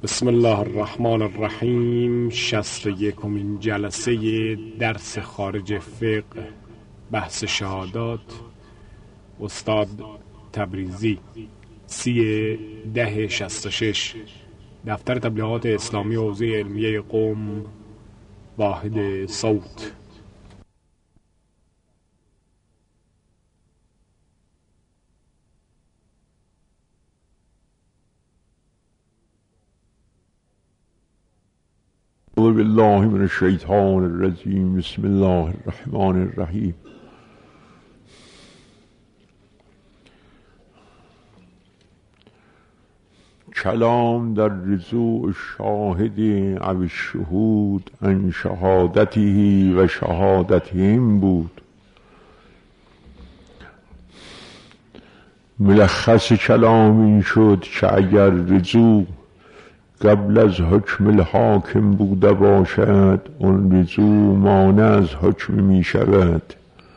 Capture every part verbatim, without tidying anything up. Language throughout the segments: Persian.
بسم الله الرحمن الرحیم. شصت و یکمین جلسه درس خارج فقه، بحث شهادات، استاد تبریزی، سی ده شصت و شش، دفتر تبلیغات اسلامی حوزه علمیه قم، واحد صوت. اعوذ بالله من الشیطان الرجیم. بسم الله الرحمن الرحیم. کلام در رجوع شاهد او الشهود عن شهادته و شهادتهم بود. ملخص کلام این شد که اگر رجوع قبل از حکم الحاکم بوده باشد، اون رجوع مانع از حکم می شود،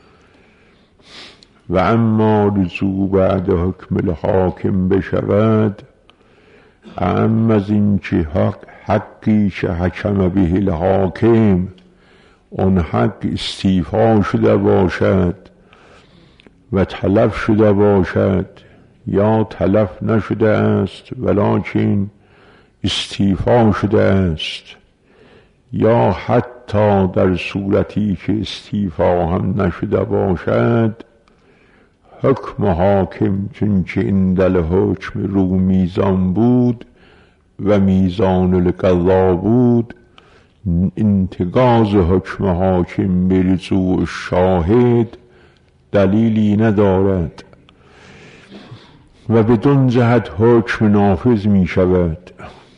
و اما رجوع بعد حکم الحاکم بشود، اما از این که حق حقی که حکم به الحاکم اون حق استیفا شده باشد و تلف شده باشد، یا تلف نشده است ولکن استیفا شده است، یا حتی در صورتی که استیفا هم نشده باشد، حکم حاکم چون که اندل حکم رو میزان بود و میزان القضا بود، انتقاض حکم حاکم به رجوع شاهد دلیلی ندارد و بدون جهت حکم نافذ می شود.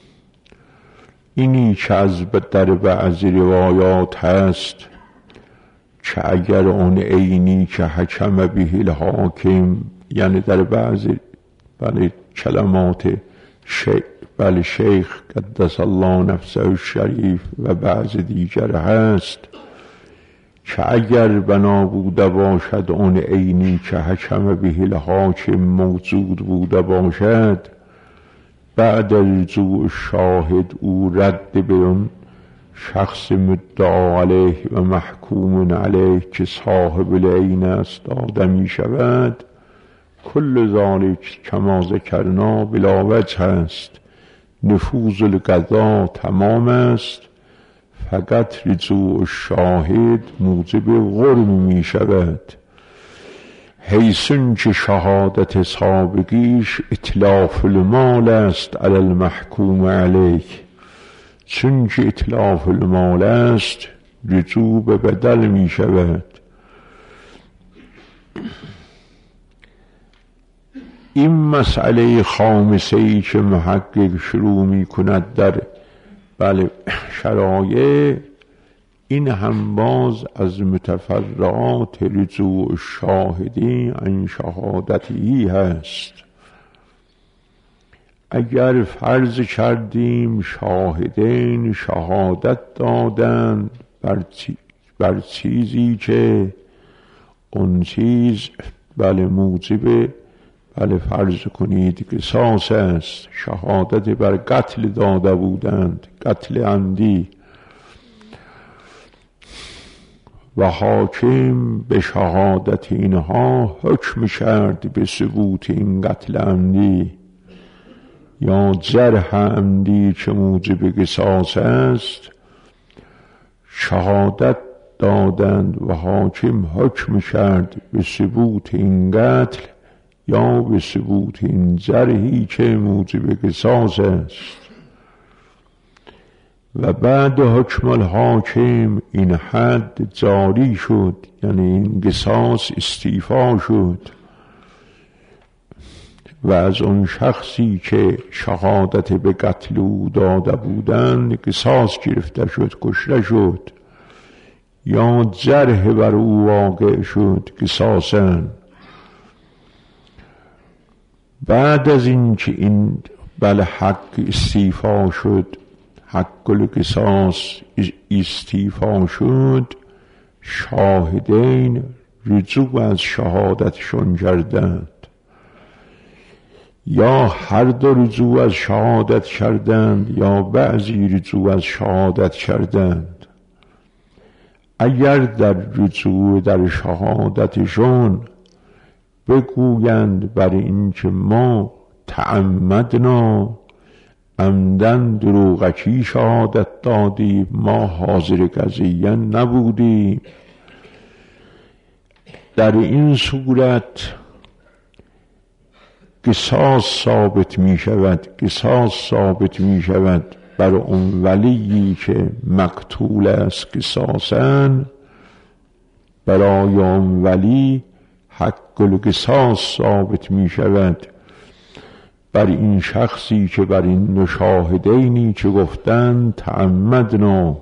اینی که از در بعضی روایات هست که اگر اون عینی که حکم به الحاکم، یعنی در بعضی بله کلمات شیخ بله شیخ قدس الله نفسه الشریف و بعض دیگر هست که اگر بنا بوده باشد اون عینی که حکم به الحاکم موجود بوده باشد، بعد رجوع شاهد او رد به اون شخص مدعا علیه و محکوم علیه که صاحب العین است داده می شود. کل ذالک کما ذکرنا بلا وجه است، نفوذ القضا تمام است، فقط رجوع شاهد موجب غرم می شود، حیث که شهادت سابقیش اتلاف المال است علی المحکوم علیه، چون که اتلاف المال است رجوع به بدل می شود. این مسئله خامسه‌ای که محقق شروع می کند در بله شرایع، این هم باز از متفرعات رجوع شاهدی عن شهادتی هست. اگر فرض کردیم شاهدین شهادت دادند بر, چی بر چیزی که اون چیز بله موجب بله فرض کنید قصاص است، شهادت بر قتل داده بودند، قتل عمدی، و حاکم به شهادت اینها حکم کرد به ثبوت این قتل عمدی یا جرح عمدی که موجب قصاص است، شهادت دادند و حاکم حکم کرد به ثبوت این قتل یا به ثبوت این جرحی که موجب قصاص است، و بعد حکم الحاکم این حد جاری شد، یعنی این قصاص استیفا شد و از اون شخصی که شهادت به قتل او داده بودند قصاص گرفته شد، کشته شد، یا جرح بر او واقع شد قصاصاً. بعد از این که این بله حق استیفا شد، حق القصاص استیفا شد، شاهدین رجوع از شهادتشون کردند. یا هر دو رجوع از شهادت کردند یا بعضی رجوع از شهادت کردند. اگر در رجوع در شهادتشون بگویند بر این که ما تعمدنا عمدن دروغکی شهادت دادیم، ما حاضر قضیه نبودیم، در این صورت قصاص ثابت می شود قصاص ثابت می شود بر اون ولیی که مقتول است قصاصاً، برای اون ولی حق القصاص ثابت می شود بر این شخصی که بر این دو شاهدینی که گفتند تعمدنا.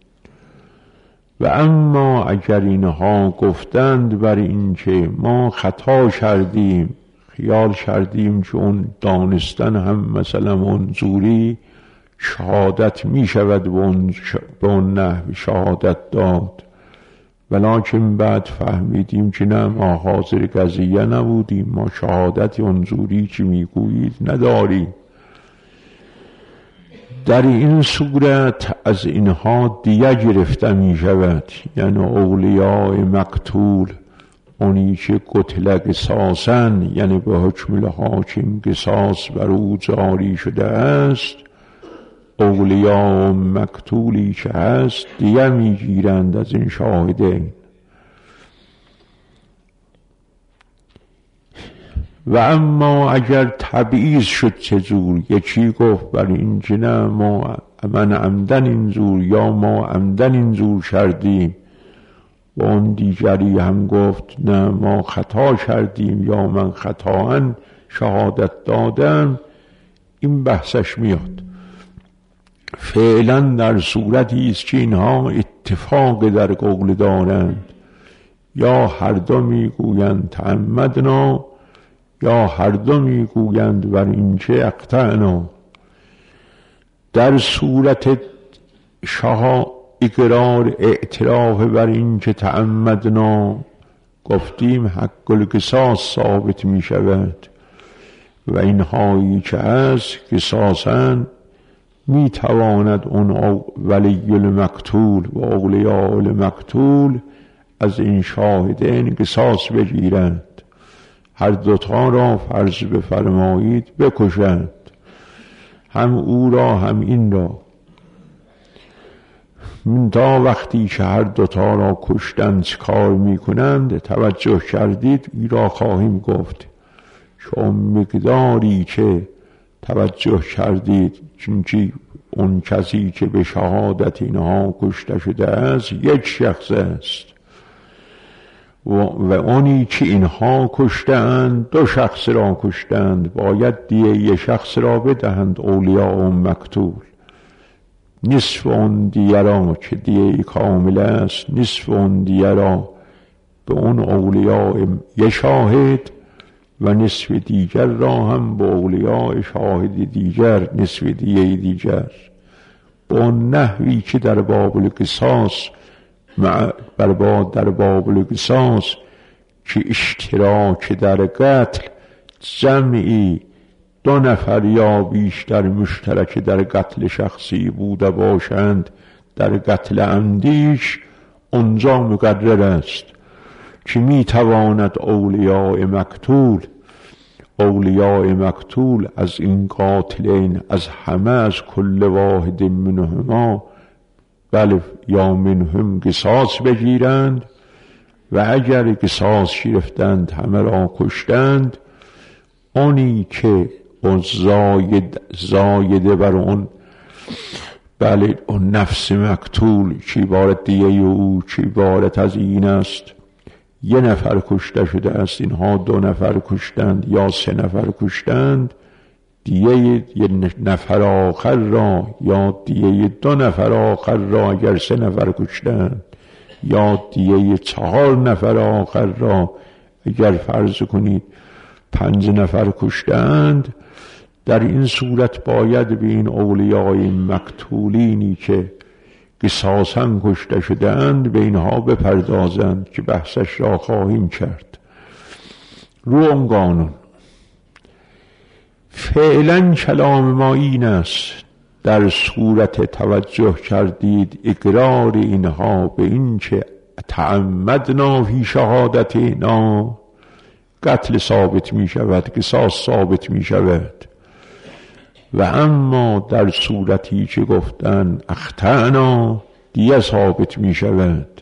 و اما اگر اینها گفتند بر این که ما خطا کردیم، خیال کردیم که اون دانستن هم مثلا منظوری شهادت می شود به اون نحو شهادت داد، ولیکن بعد فهمیدیم که نه، ما حاضر قضیه نبودیم، ما شهادت منظوری که می گویید نداریم، در این صورت از اینها دیه گرفته می شود. یعنی اولیاء مقتول، اونی که قتل قصاصن، یعنی به حکم الحاکم قصاص بر او جاری شده است، اولیاء مقتولی که هست دیه می گیرند از این شاهدین. و اما اگر تبعیض شد چجور، یکی گفت بر این که نه ما من عمدن اینجور یا ما عمدن اینجور کردیم، و اون دیگری هم گفت نه ما خطا کردیم یا من خطااً شهادت دادم، این بحثش میاد. فعلا در صورتی است که اینها اتفاق در قول دارند، یا هر دو میگویند تعمدنا یا هر دو میگویند بر این که اقطعنا. در صورت شها اقرار اعتراف بر این که تعمدنا گفتیم حق القصاص ثابت می شود و اینهایی که هست قصاصاً می تواند اون ولی المقتول و اولیاء المقتول از این شاهدین قصاص بگیرند، هر دوتا را فرض بفرمایید بکشند، هم او را هم این را. من تا وقتی که هر دوتا را کشتند چه کار می کنند توجه کردید، این را خواهیم گفت چون مقداری که توجه کردید، چونکه اون کسی که به شهادت اینها کشته شده است یک شخص است و, و اونی که اینها کشتند دو شخص را کشتند، باید دیه یک شخص را بدهند اولیاء و مقتول. نصف اون دیه را که دیه کامل است، نصف اون دیه را به اون اولیاء یک شاهد و نصف دیگر را هم به اولیاء شاهد دیگر، نصف دیه دیگر، به اون نحوی که در باب القصاص برباد در باب القصاص که اشتراک در قتل جمعی دو نفر یا بیشتر مشترک در قتل شخصی بوده باشند در قتل عمدیش اونجا مقرر است که می تواند اولیاء مقتول اولیاء مقتول از این قاتلین از همه از کل واحد منهما بله یا منهم قصاص بگیرند و اگر قصاص گرفتند همه را کشتند، اونی که اون زاید زایده بر اون بله اون نفس مقتول چی عبارت دیگه او چی عبارت از این است، یه نفر کشته شده است، اینها دو نفر کشتند یا سه نفر کشتند، دیه یه نفر آخر را یا دیه دو نفر آخر را اگر سه نفر کشتند یا دیه چهار نفر آخر را اگر فرض کنید پنج نفر کشتند، در این صورت باید به این اولیاء مقتولینی که قصاصاً کشته شدند به اینها بپردازند که بحثش را خواهیم کرد. رو اون قانون فعلا کلام ما این است در صورت توجه کردید اقرار اینها به این که تعمدنا فی شهادتنا قتل ثابت می شود، قصاص ثابت می شود. و اما در صورتی که گفتن اخطأنا دیه ثابت می شود.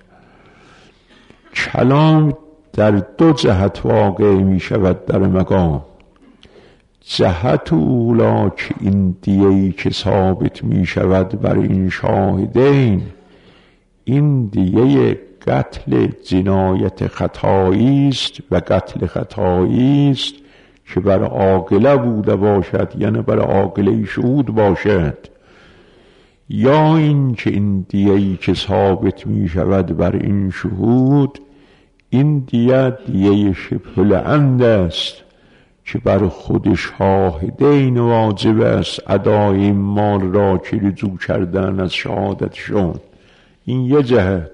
کلام در دو جهت واقع می شود در مقام. جهت اولا که این دیه‌ای که ثابت می شود بر این شاهدین، این دیه قتل جنایت خطایی است و قتل خطایی است که بر عاقله بوده باشد، یعنی بر عاقله شهود باشد، یا این که این دیه‌ای که ثابت می شود بر این شهود، این دیه دیه شبه العمد است که بر خود شاهدین واجب است ادای این مال را که رجوع کردن از شهادتشون. این یه جهت.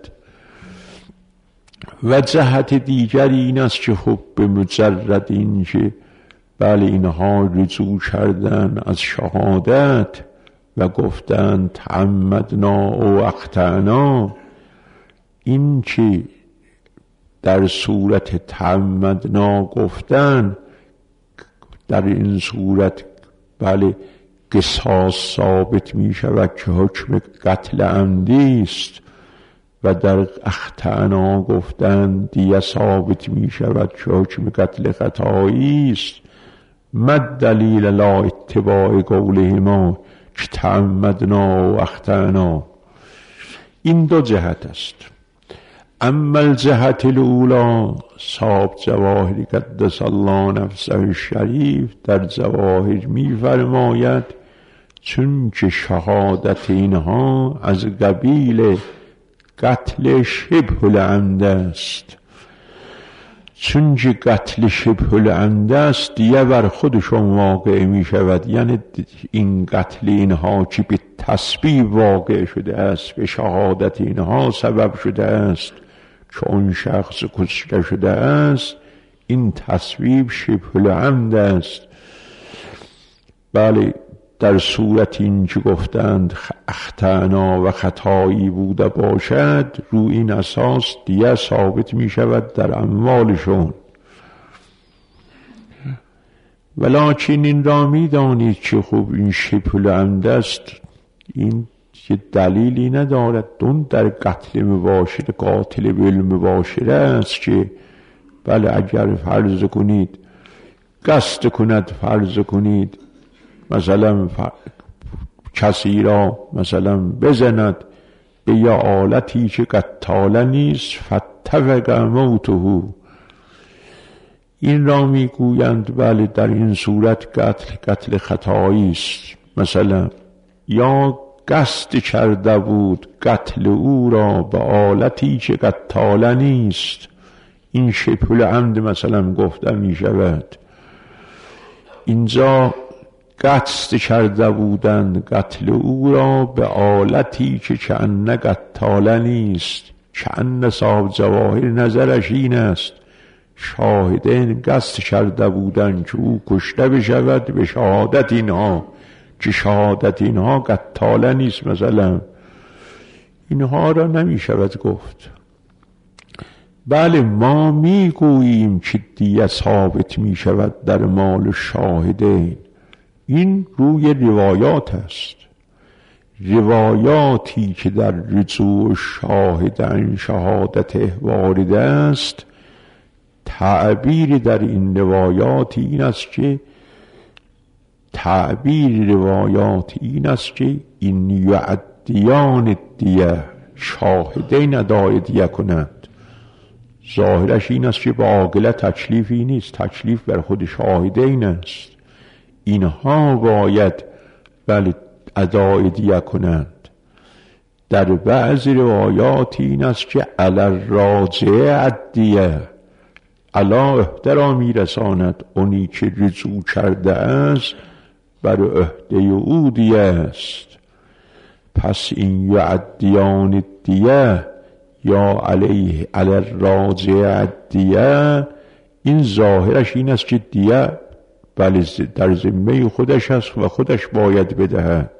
و جهت دیگر این است که خب به مجرد این که بله اینها رجوع کردن از شهادت و گفتن تعمدنا و اخطأنا، این که در صورت تعمدنا گفتن در این صورت بله قصاص ثابت می شود که حکم قتل عمدی است و در اخطأنا گفتن دیه ثابت می شود که حکم قتل خطایی است. مد دلیل لا اتباع قولهما که تعمدنا و اخطأنا. این دو جهت است. اما الجهت الاولا صاحب جواهر قدس الله نفسه الشریف در جواهر می فرماید چون که شهادت اینها از قبیل قتل شبه العمد است، چون که قتل شبه العمد است دیگه بر خودشون واقع می شود. یعنی این قتل اینها که به تسبیب واقع شده است، به شهادت اینها سبب شده است که اون شخص کشته شده است، این تسبیب شبه العمد است. بله در صورت این که گفتند اخطأنا و خطایی بوده باشد، رو این اساس دیگه ثابت می شود در اموالشون. ولکن این را می دانید که خب این شبه العمد است، این که دلیلی ندارد. دون در قتل مباشر قاتل بالمباشره است که بله اگر فرض کنید قصد کند، فرض کنید مثلا کسی را مثلا بزند به یه آلتی که قتاله نیست فاتفق موته، این را میگویند بله در این صورت قتل قتل خطایی است. مثلا یا قصد کرده بود قتل او را به آلتی که قتاله نیست، این شبه العمد مثلا گفته می شود. اینجا قصد کرده بودند قتل او را به آلتی که کأن قتاله نیست. کأن صاحب جواهر نظرش این است شاهدین قصد کرده بودند که او کشته بشود به شهادت اینها، که شهادت اینها قتاله نیست. مثلا اینها را نمی شود گفت. بله ما می گوییم که دیه ثابت می شود در مال شاهدین. این روی روایات است، روایاتی که در رجوع شاهد عن شهادت وارد است. تعبیر در این روایات این است که تعبیر روایات این است که این یعدیان دیه، شاهدین ادای دیه کنند. ظاهرش این است که با عاقله تکلیفی نیست، تکلیف بر خود شاهدین است. اینها باید بله ادای دیه کنند. در بعض روایات این است که علی الراجع الدیه، علا احترامی رساند اونی که رجوع کرده است بر عهده او دیه است. پس این یعدیان دیه یا علیه علی الراجع الدیه، این ظاهرش این است که دیه بله در ذمه خودش است و خودش باید بدهد.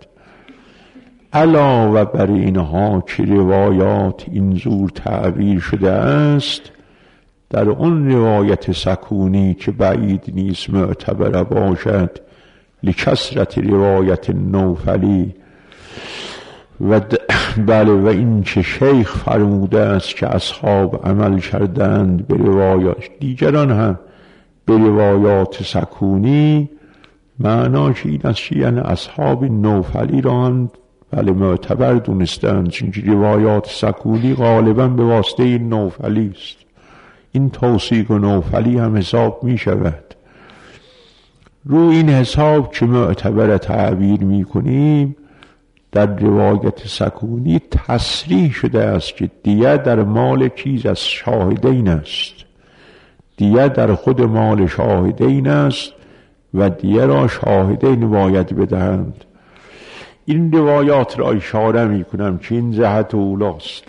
علاوه بر اینها که روایات این زور تعبیر شده است، در اون روایت سکونی که بعید نیست معتبر باشد لکثرت روایت نوفلی و بله و این که شیخ فرموده است که اصحاب عمل کردند به روایات، دیگران هم به روایات سکونی، معناش این است یعنی اصحاب نوفلی را هم بله معتبر دونستند، چون روایات سکونی غالبا به واسطه این نوفلی است. این توثیق و نوفلی هم حساب می شود. رو این حساب که معتبر تعبیر می کنیم، در روایت سکونی تصریح شده است که دیه در مال چیز از شاهدین است، دیه در خود مال شاهدین است و دیه را شاهدین باید بدهند. این روایات را اشاره می کنم که این جهت اولاست.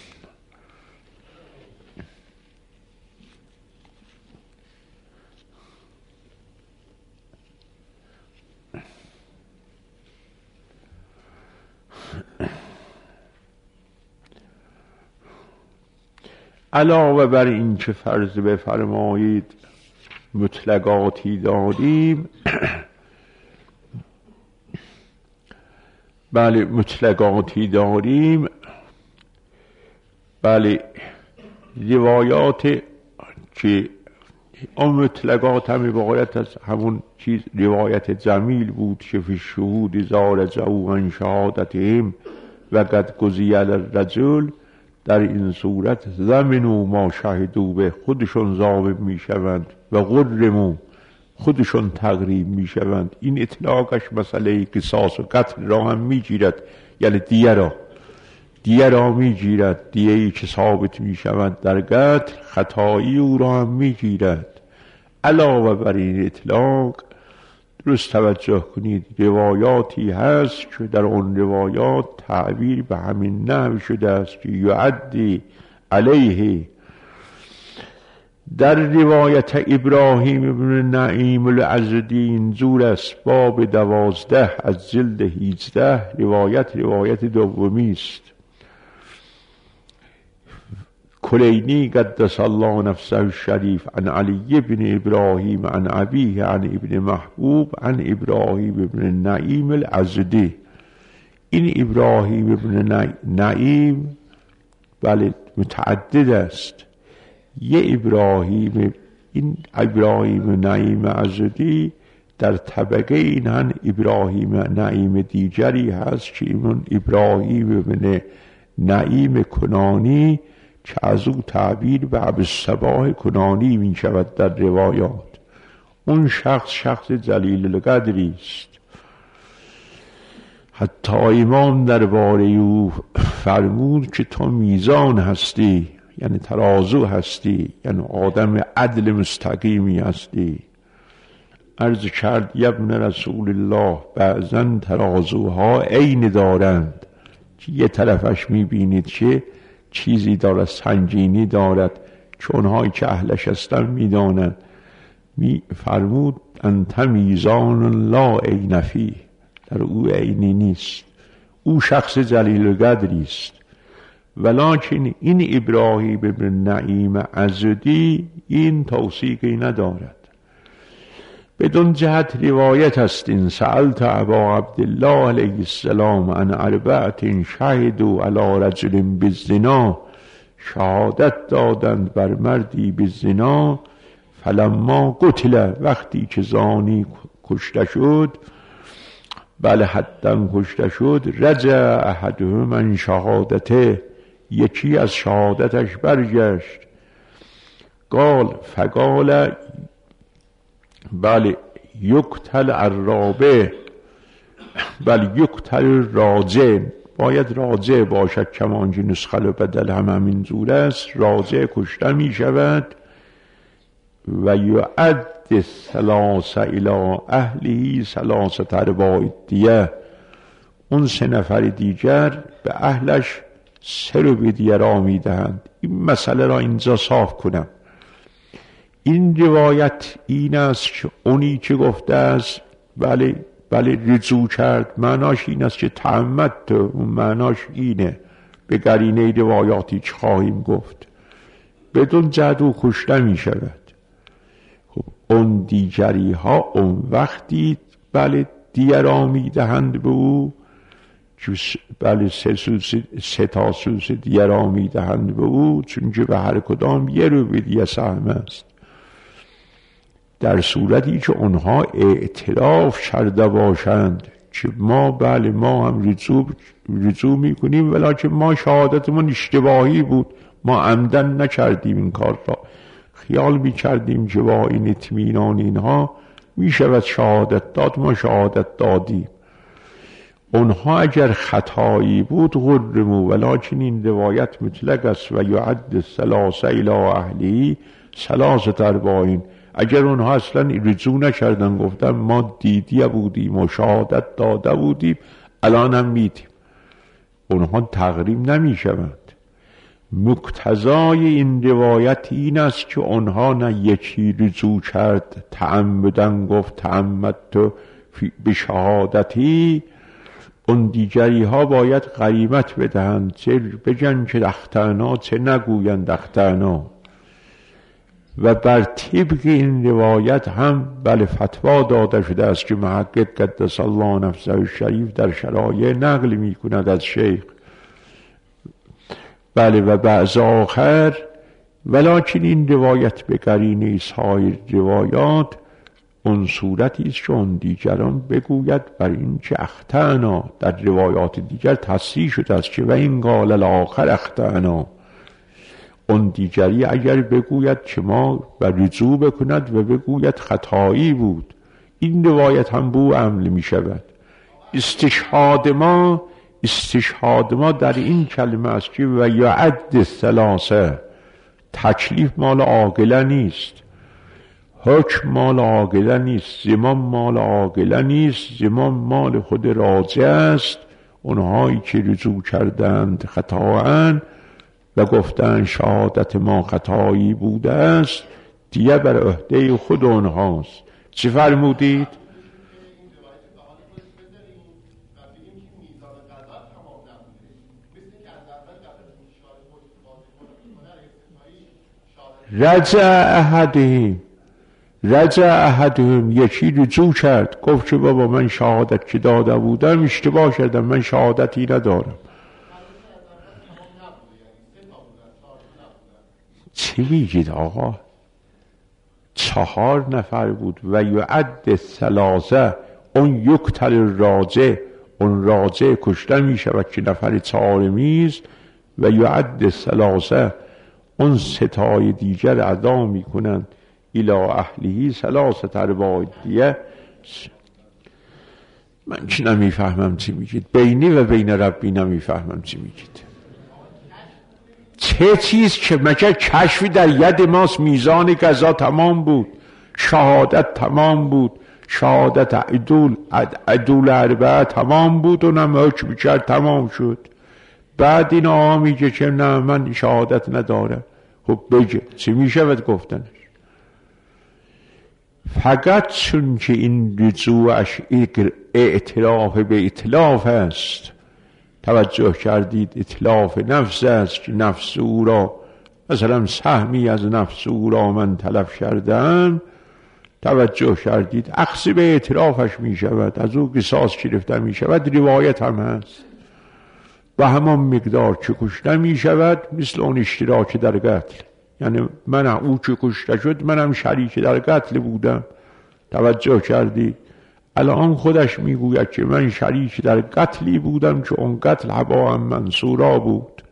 علاوه بر این که فرض بفرمایید مطلقاتی داریم بله مطلقاتی داریم بله روایات که اون مطلقات هم عبارت از همون چیز روایت جمیل بود که فی الشهود زارجوا عن شهادتهم و قد قضی علی الرجل، در این صورت ضمنوا ما شهدوا به، خودشون ضامن می شوند و غرموا، خودشون تقریب می شوند. این اطلاقش مسئله قصاص و قتل را هم می گیرد، یعنی دیه را دیه را می گیرد، دیه‌ای که ثابت می شود در قتل خطایی او را هم می گیرد. علاوه بر این اطلاق درست توجه کنید روایاتی هست که در اون روایات تعبیر به همین نحو شده است که یعدی علیه. در روایت ابراهیم ابن نعیم الازدی انظور است، باب دوازده از جلد هیجده، روایت روایت دومی است. کلینی قدس الله نفسه الشریف عن علی بن ابراهیم عن ابیه عن ابن محبوب عن ابراهیم ابن نعیم الازدی. این ابراهیم ابن نعیم بله متعدد است. یه ابراهیم، این ابراهیم نعیم ازدی در طبقه این هم ابراهیم نعیم دیگری هست که این ابراهیم ابن نعیم کنانی که از او تعبیر به ابوالصباح کنانی می شود در روایات. اون شخص شخص جلیل القدری است. حتی امام درباره او فرمود که تو میزان هستی، یعنی ترازو هستی، یعنی آدم عدل مستقیمی هستی. عرض کرد ابن رسول الله بعضن ترازوها عین دارند که یه طرفش میبینید که چیزی دارد، سنگینی دارد، چونهایی که اهلش هستن میدانند. می فرمود انت میزان لا عین فیه، در او عینی نیست، او شخص جلیل القدری است. ولکن این ابراهیم ابن نعیم ازدی این توثیقی ندارد. بدون جهت روایت است این سألت ابا عبدالله علیه السلام عن اربعة شهدوا علی رجل بالزنا، شهادت دادند بر مردی بالزنا، فلما قتل، وقتی که زانی کشته شد، بله حداً کشته شد، رجع احدهم من شهادته، یکی از شهادتش برگشت. قال فقال بله یقتل الرابع، بله یقتل راجع، باید راجع باشد، کمانجی نسخه بدل هم همین جور است، راجع کشته می شود. و یعد ثلاثه الى اهلی ثلاثه ارباع دیه، اون سه نفر دیگر به اهلش سه رو به دیه را می دهند. این مسئله را اینجا صاف کنم. این روایت این است که اونی که گفته است بله بله رجوع کرد، معناش این است که تعمد تو، اون معناش اینه. به قرینه روایاتی که خواهیم گفت بدون جدو کشته می شود. خب اون دیگری ها اون وقتی بله دیه را می دهند به او، بله سه, سوس سه تا سوس دیه را می دهند به او، چون که به هر کدام یه رو به دیه سهم است. در صورتی که اونها اعتراف کرده باشند که ما بله ما هم رجوع, رجوع می کنیم، ولیکن ما شهادتمون اشتباهی بود، ما عمدن نکردیم این کار را، خیال می کردیم که با این اطمینان اینها می شود شهادت داد، ما شهادت دادیم. اونها اگر خطایی بود غرمو، ولیکن این روایت مطلق است و یعد ثلاثه الی اهلی ثلاثه اربعین. اگر اونها اصلا رجوع نکردن گفتن ما دیدیه بودیم و شهادت داده بودیم الان هم میدیم، اونها تقریم نمی شوند. مقتضای این روایت این است که اونها نه یکی رجوع کرد تعمدن گفت تعمدت به شهادتی، اون دیگری ها باید غریمت بدهند، چه بگن که اخطأنا چه نگویند اخطأنا. و بر طبق این روایت هم بله فتوا داده شده است که محقق قدس الله نفسه الشریف در شرایع نقل می کند از شیخ بله و بعض آخر، ولیکن این روایت به قرینه سایر روایات اون صورتی است که اون دیگران بگوید بر این که اخطأنا. در روایات دیگر تصریح شده است که و این قال الاخر اخطأنا، اون دیگری اگر بگوید که ما و رجوع بکند و بگوید خطایی بود، این روایت هم بو عمل می شود. استشهاد ما استشهاد ما در این کلمه است که و یعد ثلاثه، تکلیف مال عاقله نیست، حکم مال عاقله نیست، زمان مال عاقله نیست، زمان مال خود راجع است. اونهایی که رجوع کردند خطااً و گفتن شهادت ما خطایی بوده است، دیگه بر عهده خود اونهاست. چی فرمودید؟ رجع احدهم رجع احدهم یکی رجوع کرد گفت که بابا من شهادت که داده بودم اشتباه کردم، من شهادتی ندارم. چی میگید آقا؟ چهار نفر بود و یعد ثلاثه، اون یقتل راجع، اون راجع کشته میشود که نفر چهارمیست، و یعد ثلاثه اون ستای دیگر ادا میکنند الی اهلیه ثلاثه ارباع دیه. من چی نمیفهمم چی میگید، بینی و بین ربی نمیفهمم چی میگید. چه چیز که مگه کشفی در ید ماست؟ میزان قضا تمام بود، شهادت تمام بود، شهادت عدول عدول اربعه تمام بود، اونم حکم کرد تمام شد. بعد این آقا میگه که نه من شهادت ندارم. خب بگه چی میشود گفتنش؟ فقط چون که این رجوعش اعتراف به اتلاف است، توجه کردید اتلاف نفس است که نفس او را مثلا سهمی از نفس او را من تلف کردم، توجه کردید اخذ به اعترافش می شود، از او قصاص گرفته می شود. روایت هم هست و همان مقدار که کشته می شود مثل اون اشتراک در قتل، یعنی من او که کشته شد منم شریک در قتل بودم. توجه کردید الان خودش میگوید که من شریک در قتلی بودم که اون قتل هبا منصورا بود،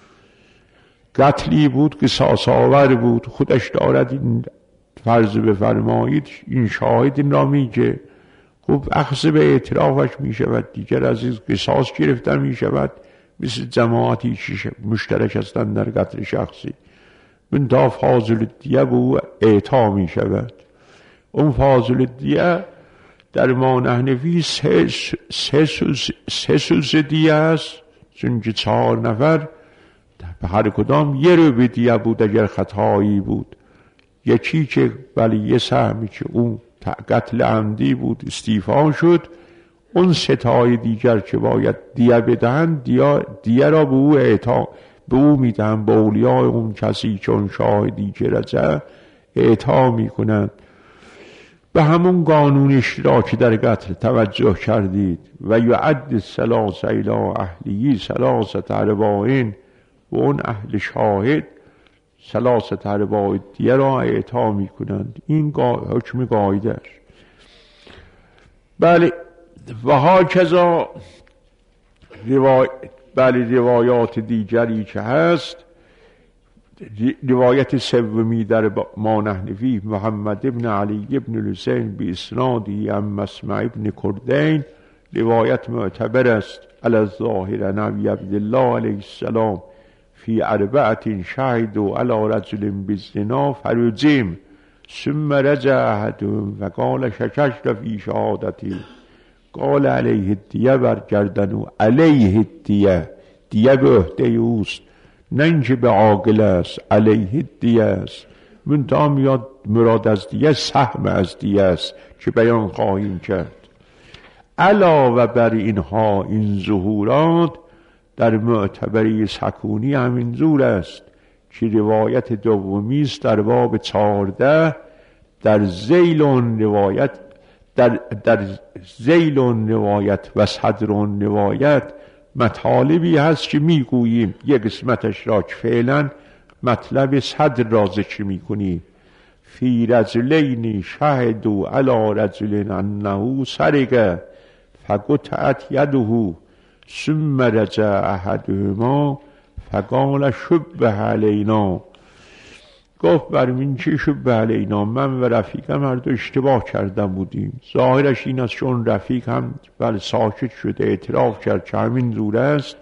قتلی بود که قصاص آور بود. خودش دارد این فرض بفرمایید، این شاهد این را میگه. خب اخذ به اعترافش میشود دیگر، از این قصاص گرفته میشود، مثل جماعتی که مشترک هستند در قتل شخصی. من تا فاضل دیه به او اعطا میشود. اون فاضل دیه در ما نحنفی سه, سه, سه سوز دیه است، چون که چهار نفر به هر کدام یه رو به دیه بود اگر خطایی بود. یکی که ولی یه سهمی که اون قتل عمدی بود استیفا شد، اون ستای دیگر که باید دیه بدهن دیه را به او اعطا به او میدن، به اولیاء اون کسی که اون شاهدی که رجع اعطا میکنن. به همون قانون اشتراکی در قتل توجه کردید. و یعد ثلاث الی اهلیه ثلاثه ارباعین، و اون اهل شاهد ثلاثه ارباع دیه را اعطا میکنند. این حکم قاعده است. بله و هاکذا روای... بله روایات دیگری که هست، روایت سومی در ما نحنفی محمد ابن علی ابن الحسین بی اسنادی ام مسمع ابن کردین، روایت معتبر است. علی الظاهر نبی عبدالله علیه السلام فی اربعت شهدوا علی رجل بالزنا فرجم ثم رجع احدهم فقال شکشت فی شهادتی قال علیه الدیه برگردنوا علیه الدیه، دیه به عهده اوست، نه اینکه به عاقل است، علیه الدیه است. منتها میاد مراد از دیه سهم از دیه است که بیان خواهیم کرد. علاوه بر اینها این ظهورات در معتبری سکونی همین زور است که روایت دومی است در باب چهارده در ذیل روایت در, در ذیل روایت و صدر روایت مطالبی هست که میگوییم. یک قسمتش را که فعلا مطلب صدر را ذکر میکنیم. فی رجلین شهدوا علی رجل انه سرق فقطعت یده ثم رجع احدهما فقال شبه علینا. گفت برم این چی شبه علینا؟ من و رفیقم هر دو اشتباه کردن بودیم. ظاهرش این است چون رفیق هم بله ساکت شده اعتراف کرد که همین زور است.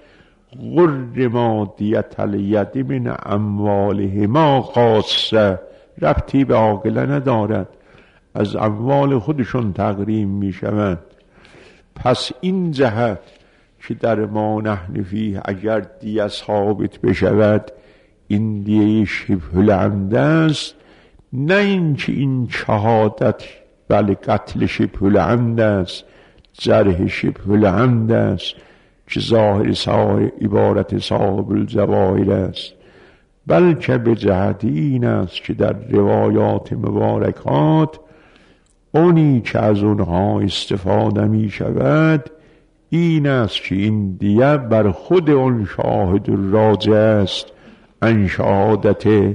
غرما دیت الید من اموالهما خاصه، ربطی به عاقله ندارد، از اموال خودشون تقریم می شوند. پس این جهت که در ما نحنفی اگر دیه ثابت بشود این دیه شبه العمد است، نه اینکه این شهادت بله قتل شبه العمد است، جرح شبه العمد است که ظاهر صاحب عبارت صاحب الجواهر است، بلکه به جهت این است که در روایات مبارکات اونی که از اونها استفاده می شود این است که این دیه بر خود اون شاهد راجع است. ان شهادت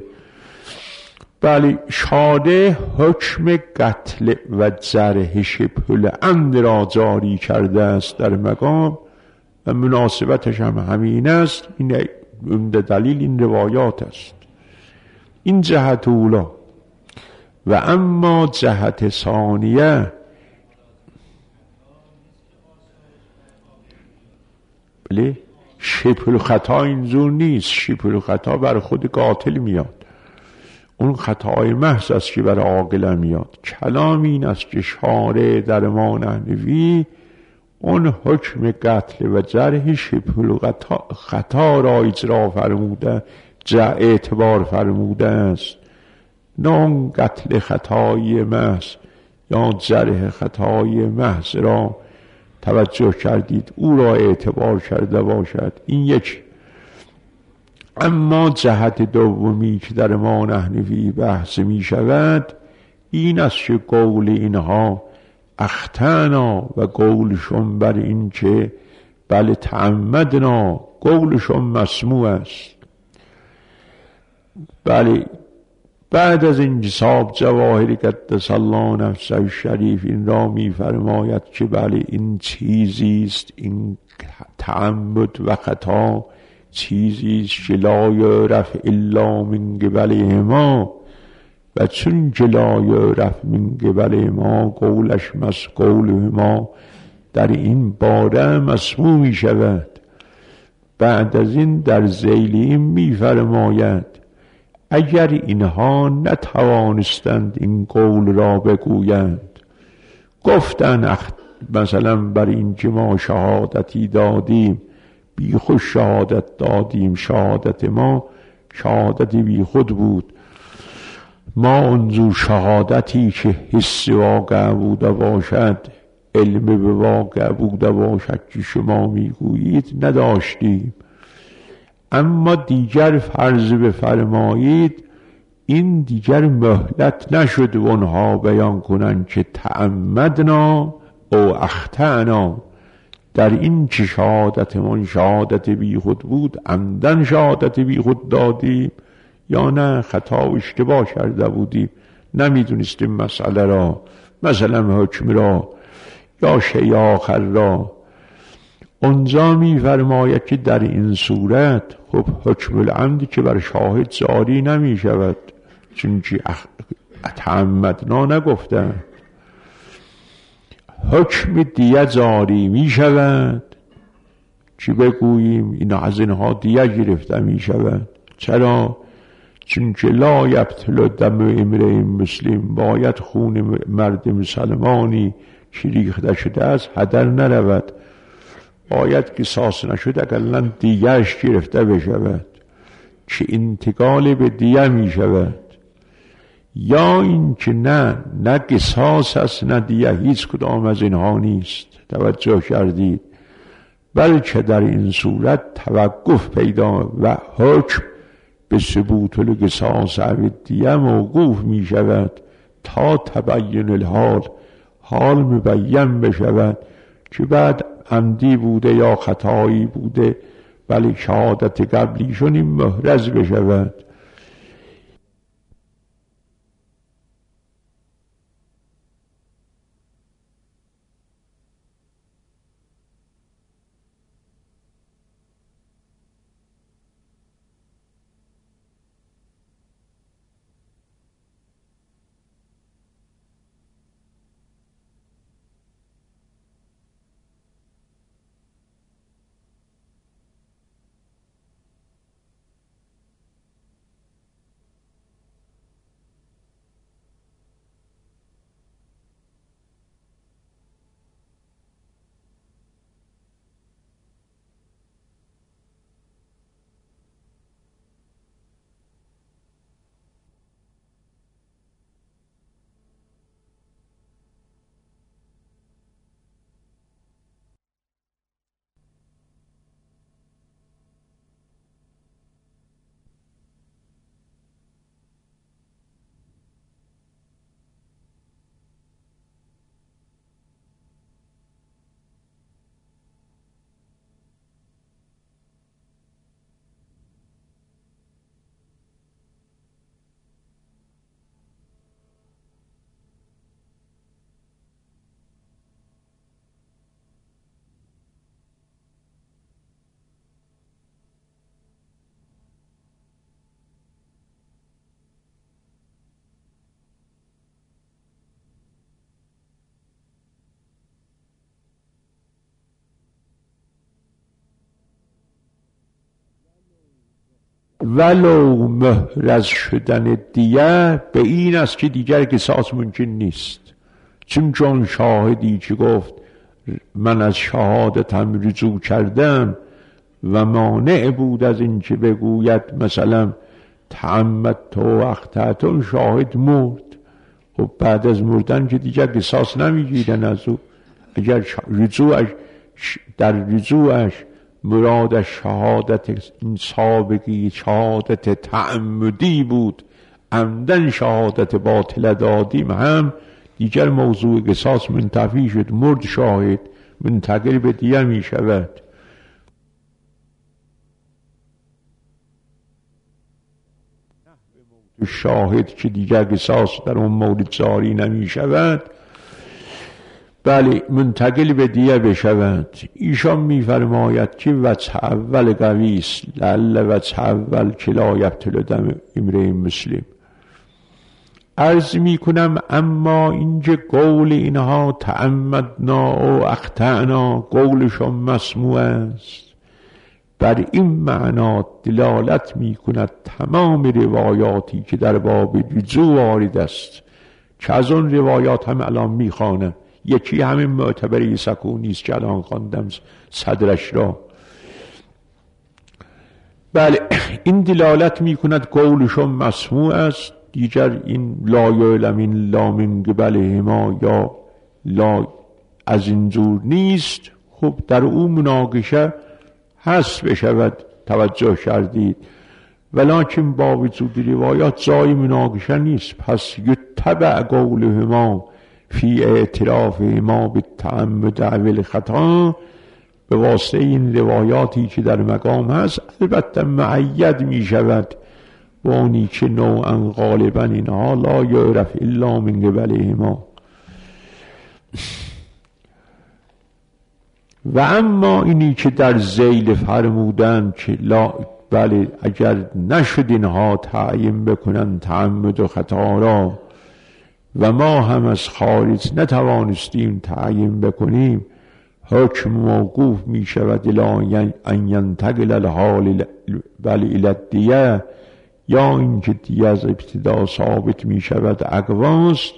بله شاده حکم قتل و جرح شبه العمد را جاری کرده است در مقام و مناسبتش هم همین است. این دلیل این روایات است. این جهت اولا. و اما جهت ثانیه بله شبه الخطا اینجور نیست. شبه الخطا بر خود قاتل میاد، اون خطای محض است که بر عاقل میاد. کلام این است که شارع در ما نحنفی اون حکم قتل و جرح شبه الخطا خطا را اجرا فرموده، جا اعتبار فرموده است، نه اون قتل خطای محض یا جرح خطای محض را توجه کردید او را اعتبار کرده باشد. این یک. اما جهت دومی که در ما نحنفی بحث می شود این است که قول اینها اختنا و قولشون بر این که بله تعمدنا، قولشون مسموع است. بله بعد از انجساب جواهر قدس الله نفسه الشریف این را می فرماید که بله این چیزی است، این تعمد و خطا چیزی است که لا یعرف الا من قبل ما، و چون که لا یعرف من قبل ما قولش مس قول ما در این باره مسموع می شود. بعد از این در ذیل می فرماید اگر اینها نتوانستند این قول را بگویند، گفتن مثلا بر این که ما شهادتی دادیم بی خود شهادت دادیم، شهادت ما شهادتی بی خود بود، ما منظور شهادتی که حس واقع بوده باشد، علم به واقع بوده باشد که شما میگویید نداشتیم. اما دیگر فرض بفرمایید این دیگر مهلت نشد و اونها بیان کنند که تعمدنا او اخطأنا، در این که شهادتمان شهادت بی خود بود عمدن شهادت بی خود دادیم یا نه خطا و اشتباه کرده بودیم، نمیدونستیم مسئله را، مثلا حکم را یا شیء آخر را. اونجا می‌فرماید که در این صورت خب حکم العمد که بر شاهد جاری نمی شود، چون که تعمدنا نگفتن. حکم دیه جاری می شود چی بگوییم این از اینها دیه گرفته می شود. چرا؟ چون که لا یبطل دم امرئ مسلم، باید خون مرد مسلمانی که ریخته شده است هدر نرود، باید قصاص نشد اقلا دیهش گرفته بشود که انتقال به دیه می شود. یا این که نه نه قصاص است نه دیه، هیچ کدام از اینها نیست. توجه کردید؟ بلکه در این صورت توقف پیدا و حکم به ثبوت القصاص و دیه موقوف می شود تا تبین الحال، حال مبین بشود که بعد عمدی بوده یا خطایی بوده، ولی شهادت قبلیشون این محرز بشود. ولو محرز شدن دیه به این است که دیگر قصاص ممکن نیست، چون چون شاهدی که گفت من از شهادتم رجوع کردم و مانع بود از این که بگوید مثلا تعمدت و اخطأت، شاهد مرد. خب بعد از مردن که دیگر قصاص نمیگیرن از او. اگر رجوعش در رجوعش مراد شهادت این سابقی شهادت تعمدی بود، عمدن شهادت باطل دادیم، هم دیگر موضوع قصاص منتفی شد، مرد شاهد، منتقل به دیه می شود. شاهد که دیگر قصاص در اون مورد جاری نمی شود، بله منتقل به دیه بشود. ایشان میفرماید که وجه اول قوی است، لعل وجه اول که لا یبطل دم امرئ مسلم. عرض میکنم اما اینجا قول اینها تعمدنا و اخطأنا قولشان مسموع است، بر این معنا دلالت میکند تمام روایاتی که در باب رجوع وارد است، که از اون روایات هم الان میخوانم. یکی همین معتبری سکونی است که الان خواندم صدرش را. بله این دلالت میکند قولشون مسموع است، دیگر این لا یعلم الا من قبلهما یا لا از این جور نیست، خب در اون مناقشه هست بشود توجه کردید، ولکن با وجود روایات جای مناقشه نیست. پس یتبع قولهما فی اعترافهما بالتعمد او الخطا، به واسطه این روایاتی که در مقام هست البته معید می شود با اونی که نوعا غالبا اینها لا یعرف الا من قبلهما. و اما اینی که در ذیل فرمودن که لا بله اگر نشد اینها تعیین بکنن تعمد و خطا را و ما هم از خارج نتوانستیم تعیین بکنیم، حکم موقوف می شود الی ان ینتقل الحال بله الی الدیه، یا اینکه دیه از ابتدا ثابت می شود اقواست،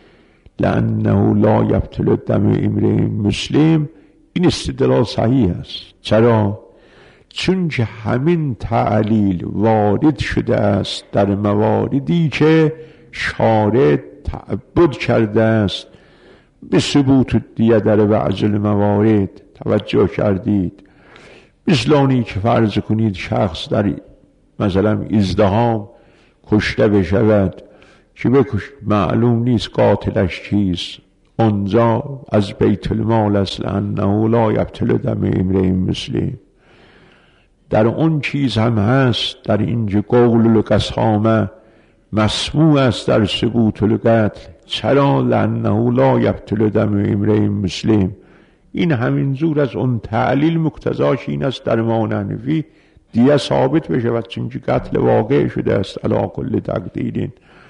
لانه لا یبطل دم امرئ مسلم. این استدلال صحیح است. چرا؟ چون که همین تعلیل وارد شده است در مواردی که شارع تعبد کرده است به ثبوت دیه در بعض الموارد. توجه کردید؟ مثل آنی که فرض کنید شخص در مثلا ازدحام کشته بشود که بکش معلوم نیست قاتلش چیست، اونجا از بیت المال اصل انه لا یبطل دم امرئ مسلم. در اون چیز هم هست در اینجا قول القسامه مسموع است در ثبوت القتل. چرا؟ لانه لا یبطل دم امرئ مسلم. این همین زور از اون تعلیل مقتضاش این است در ما حنفی دیگه ثابت بشود چون که قتل واقع شده است علی کل تقدیر.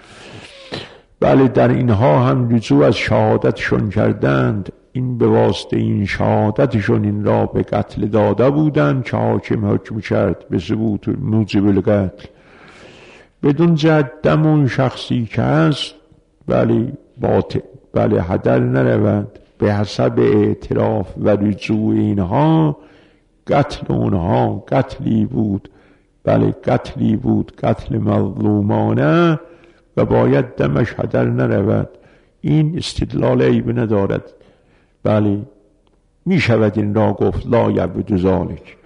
بله در اینها هم رجوع از شهادتشون کردند، این به واسطه این شهادتشون این را به قتل داده بودند که حاکم حکم کرد به ثبوت موجب القتل. بدون جد دم اون شخصی که هست بله باطل بله هدر نرود. به حسب اعتراف و رجوع اینها قتل اونها قتلی بود، بله قتلی بود، قتل مظلومانه و باید دمش هدر نرود. این استدلال عیب ندارد. بله می شود این را گفت لا یعبد ذالک.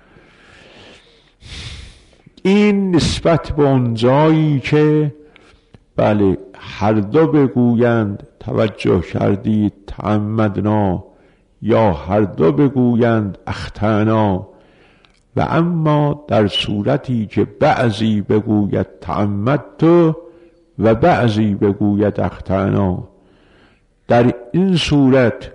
این نسبت به اون جایی که بله هر دو بگویند توجه کردید تعمدنا یا هر دو بگویند اخطأنا، و اما در صورتی که بعضی بگوید تعمدت و بعضی بگوید اخطأنا، در این صورت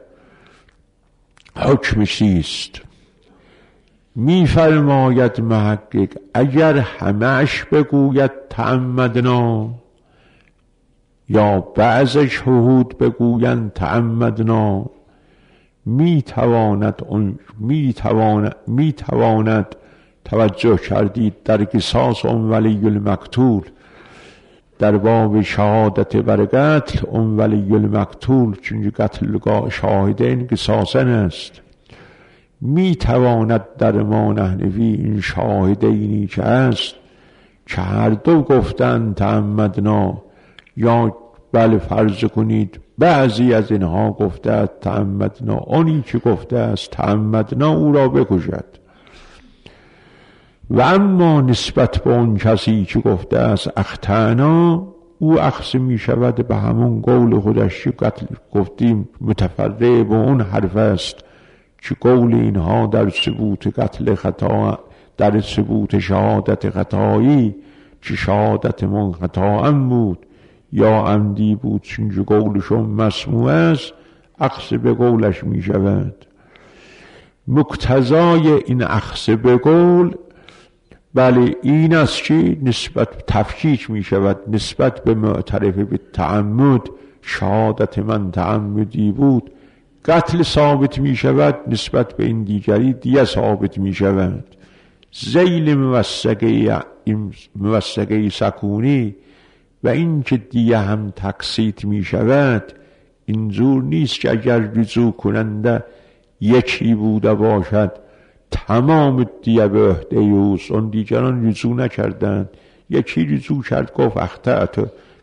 حکم چیست؟ می فرماید محقق اگر همش بگوید تعمدنا یا بعض شهود بگویند تعمدنا، می تواند اون می تواند می تواند توجه کردید در قصاص اون ولی المقتول در باب شهادت بر قتل اون ولی المقتول، چون قتل شاهدین قصاصن است. می تواند در ما حنفی این شاهدینی که است که هر دو گفتند تعمدنا یا بله فرض کنید بعضی از اینها گفته است تعمدنا، اونی که گفته است تعمدنا او را بکشد. و اما نسبت به اون کسی که گفته است اخطأنا، او اخذ می شود به همون قول خودش که قتل گفتیم متفرع به اون حرف است که قول اینها در ثبوت قتل خطا در ثبوت شهادت خطایی که شهادت من خطا هم بود یا عمدی بود چون قولشون مسموع است اخذ به قولش می شود. مقتضای این اخذ به قول بله این است که نسبت تفکیک می شود نسبت به معترف به تعمد شهادت من تعمدی بود قتل ثابت می شود، نسبت به این دیگری دیگه ثابت می شود. ذیل موثقه موثقه سکونی و این که دیگه هم تقسیط می شود اینجور نیست که اگر رجوع کننده یکی بوده باشد تمام دیگه به عهده اوست، اون دیگران رجوع نکردند، یکی رجوع کرد گفت اخطأت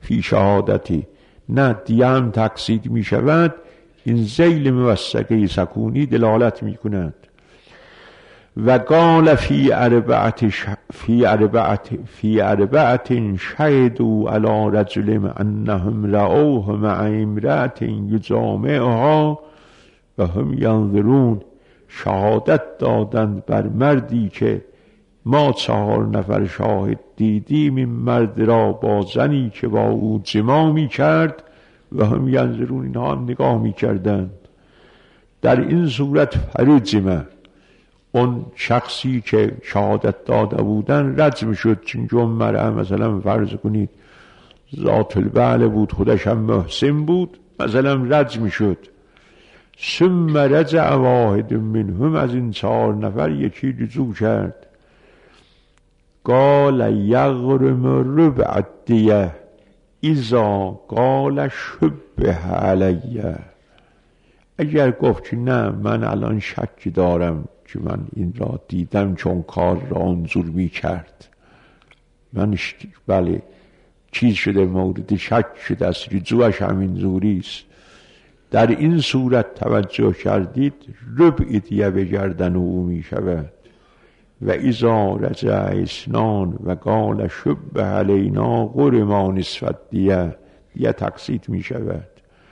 فی شهادتی، نه دیه هم تقصید می شود. این ذیل موثقه سکونی دلالت می کند. و قال فی اربعت ش... فی اربعت فی اربعت شهدوا علی رجل انهم رأوه مع امرأة یجامعها و هم ینظرون. شهادت دادند بر مردی که ما چهار نفر شاهد دیدیم این مرد را با زنی که با او جماع می کرد و هم ینظرون، اینها هم نگاه می کردند. در این صورت فرجمه، اون شخصی که شهادت داده بودن رجم شد. چون جمعه مثلا فرض کنید ذات البعل بود، خودش هم محسن بود، مثلا رجم شد. ثم رجع واحد منهم، از این چهار نفر یکی رجوع کرد. قال یغرم ربع الدیه اذا قال شبه علیه. اگر گفت که نه من الان شکی دارم که من این را دیدم چون کار را اونجور می کرد، من بله چیز شده، مورد شک شده است، رجوعش همین زوریست. در این صورت توجه کردید ربع دیه به گردن او می شود. و اذا رجع اثنان و قال شبه علینا غرما نصف دیه، دیه تقسیط می شود.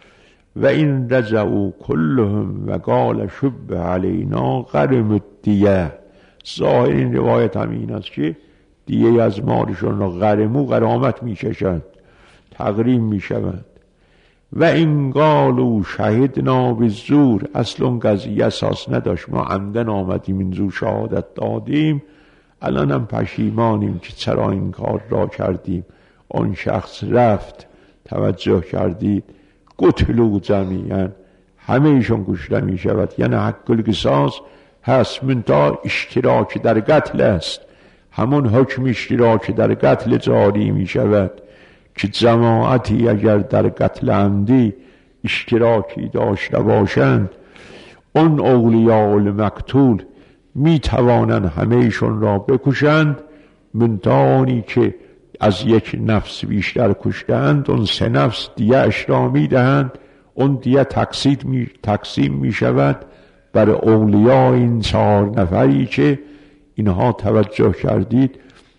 و این رجعوا کلهم و قال شبه علینا غرم الدیه. ظاهر این روایت هم این است که دیه از مالشون را غرمو غرامت می کشند، تغریم می شود. و این قالوا شهدنا بالزور، اصلا اون قضیه اساس نداشت، ما عمدن آمدیم این زور شهادت دادیم، الان هم پشیمانیم که چرا این کار را کردیم. اون شخص رفت. توجه کردید قتلوا جمیعا، همه ایشون کشته می شود. یعنی حق القصاص هست، منتها اشتراک در قتل است. همون حکم اشتراک در قتل جاری می شود که جماعتی اگر در قتل عمدی اشتراکی داشته باشند، اون اولیاء المقتول می توانند همه ایشون را بکشند، منتهانی که از یک نفس بیشتر کشتند اون سه نفس دیه اش را می دهند. اون دیه تقسیم می, تقسیم می شود بر اولیاء این چهار نفری که اینها توجه کردید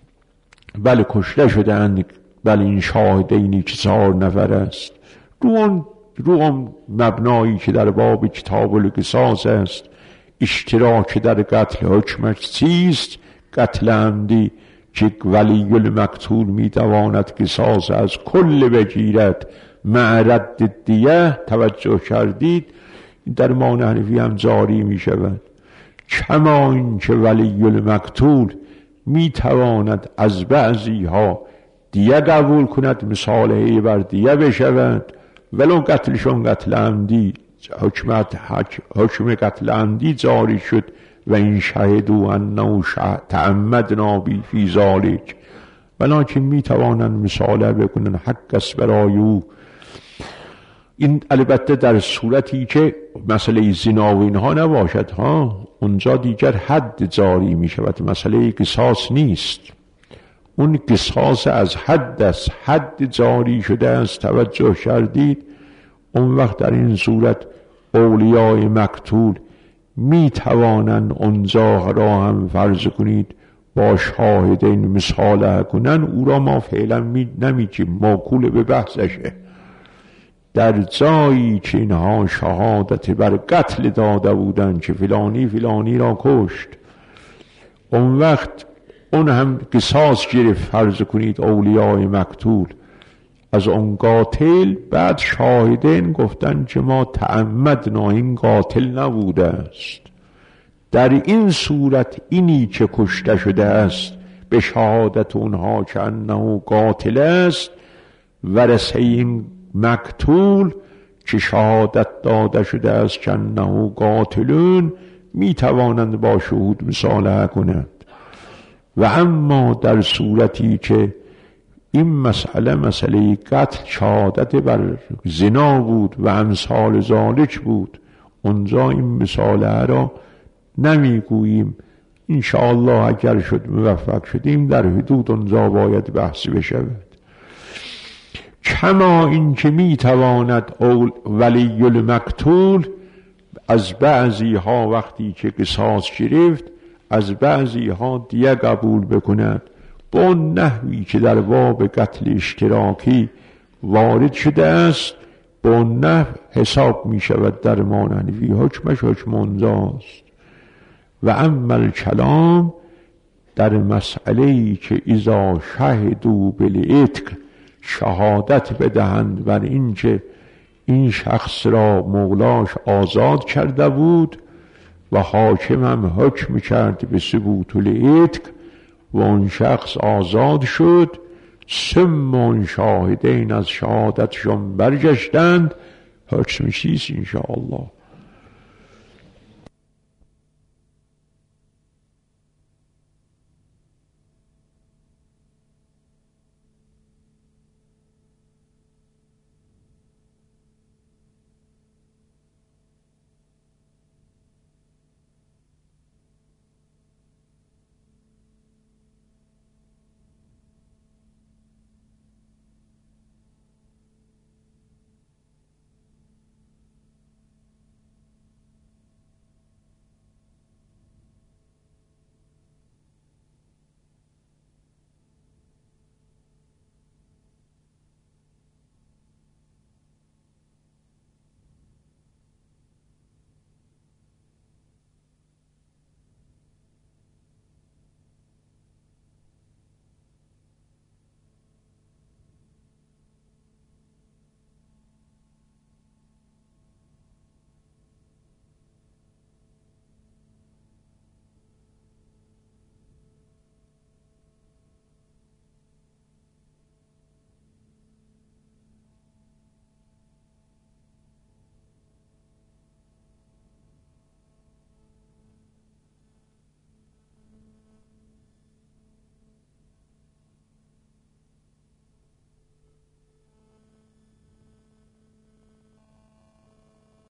بله کشته شدند، بله این شاهدینی که چهار نفر است. رو اون رو اون مبنایی که در باب کتاب القصاص است، اشتراک در قتل حکمش چیست؟ قتل عمدی که ولی المقتول می تواند قصاص از کل بگیرد مع رد دیه. توجه کردید در مان حنفی هم جاری می شود. کما این که ولی المقتول می تواند از بعضی ها دیه قبول کند، مصالحه بر دیه بشوند، ولو قتلشون قتل عمدی حکمت حکم قتل عمدی جاری شد. و این شهدوا انه تعمدنا بی فی ذالک، ولکن می توانند مصالحه بکنن، حق است برای او. این البته در صورتی که مسئله زنا و اینها نباشد ها، اونجا دیگر حد جاری می شود، مسئله قصاص نیست. اون قصاص از حد است، حد جاری شده است. توجه کردید اون وقت در این صورت اولیاء مقتول می توانند اونجا را هم فرض کنید با شاهدین مصالحه کنن. او را ما فعلا می نمیگیم، موکول به بحثشه. در جایی که اینها شهادت بر قتل داده بودند که فلانی فلانی را کشت، اون وقت اون هم قصاص گرفت فرض کنید اولیاء مقتول از اون قاتل. بعد شاهدین گفتن که ما تعمدنا، این قاتل نبوده است. در این صورت اینی که کشته شده است به شهادت اونها که انه قاتل است، ورثه این مقتول که شهادت داده شده است که انه قاتلون می توانند با شهود مصالحه کنند. و اما در صورتی که این مسئله مسئله قتل شهادت بر زنا بود و امثال ذالک بود، اونجا این مصالحه را نمیگوییم. انشاءالله اگر شد موفق شدیم در حدود اونجا باید بحث بشود. کما این که میتواند ولی المقتول از بعضی ها وقتی که قصاص گرفت از بعضی ها دیه قبول بکند با نحوی که در باب قتل اشتراکی وارد شده است، با نحو حساب می شود در مانحنفی حکمش حکم اونجاست. و اما الکلام در مسئله‌ای که اذا شهدوا بالعتق شهادت بدهند بر این که این شخص را مولاش آزاد کرده بود و حاکم هم حکم کرد به ثبوت العتق و اون شخص آزاد شد، ثم شاهدین از شهادتشون برگشتند، حکم چیست؟ انشاءالله